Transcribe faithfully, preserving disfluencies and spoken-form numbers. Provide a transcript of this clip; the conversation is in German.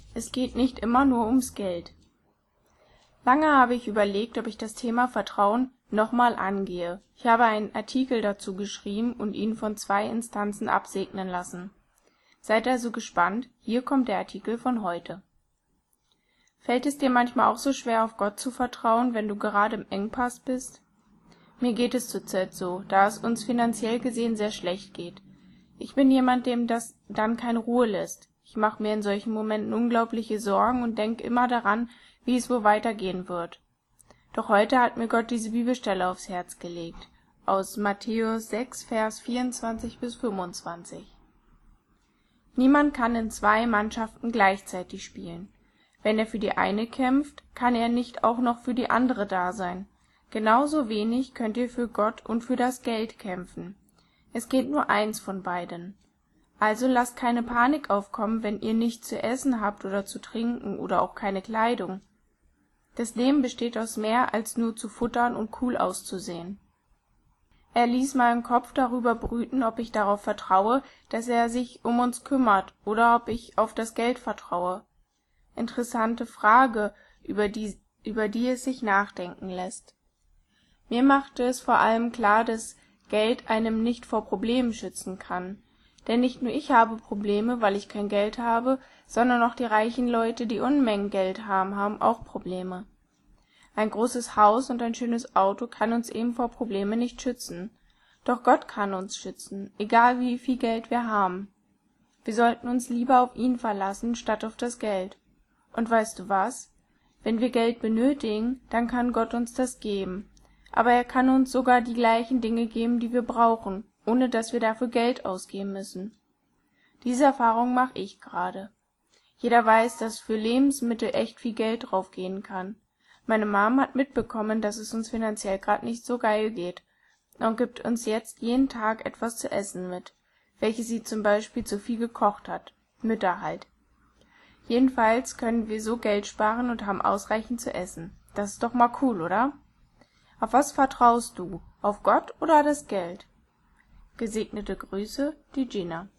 Es geht nicht immer nur ums Geld. Lange habe ich überlegt, ob ich das Thema Vertrauen nochmal angehe. Ich habe einen Artikel dazu geschrieben und ihn von zwei Instanzen absegnen lassen. Seid also gespannt, hier kommt der Artikel von heute. Fällt es dir manchmal auch so schwer, auf Gott zu vertrauen, wenn du gerade im Engpass bist? Mir geht es zurzeit so, da es uns finanziell gesehen sehr schlecht geht. Ich bin jemand, dem das dann keine Ruhe lässt. Ich mache mir in solchen Momenten unglaubliche Sorgen und denke immer daran, wie es wohl weitergehen wird. Doch heute hat mir Gott diese Bibelstelle aufs Herz gelegt, aus Matthäus sechs, Vers vierundzwanzig bis fünfundzwanzig. Niemand kann in zwei Mannschaften gleichzeitig spielen. Wenn er für die eine kämpft, kann er nicht auch noch für die andere da sein. Genauso wenig könnt ihr für Gott und für das Geld kämpfen. Es geht nur eins von beiden. Also lasst keine Panik aufkommen, wenn ihr nichts zu essen habt oder zu trinken oder auch keine Kleidung. Das Leben besteht aus mehr als nur zu futtern und cool auszusehen. Er ließ meinen Kopf darüber brüten, ob ich darauf vertraue, dass er sich um uns kümmert, oder ob ich auf das Geld vertraue. Interessante Frage, über die, über die es sich nachdenken lässt. Mir machte es vor allem klar, dass Geld einem nicht vor Problemen schützen kann. Denn nicht nur ich habe Probleme, weil ich kein Geld habe, sondern auch die reichen Leute, die Unmengen Geld haben, haben auch Probleme. Ein großes Haus und ein schönes Auto kann uns eben vor Probleme nicht schützen. Doch Gott kann uns schützen, egal wie viel Geld wir haben. Wir sollten uns lieber auf ihn verlassen, statt auf das Geld. Und weißt du was? Wenn wir Geld benötigen, dann kann Gott uns das geben. Aber er kann uns sogar die gleichen Dinge geben, die wir brauchen, ohne dass wir dafür Geld ausgeben müssen. Diese Erfahrung mache ich gerade. Jeder weiß, dass für Lebensmittel echt viel Geld draufgehen kann. Meine Mom hat mitbekommen, dass es uns finanziell gerade nicht so geil geht und gibt uns jetzt jeden Tag etwas zu essen mit, welches sie zum Beispiel zu viel gekocht hat. Mütter halt. Jedenfalls können wir so Geld sparen und haben ausreichend zu essen. Das ist doch mal cool, oder? Auf was vertraust du? Auf Gott oder das Geld? Gesegnete Grüße, die Gina.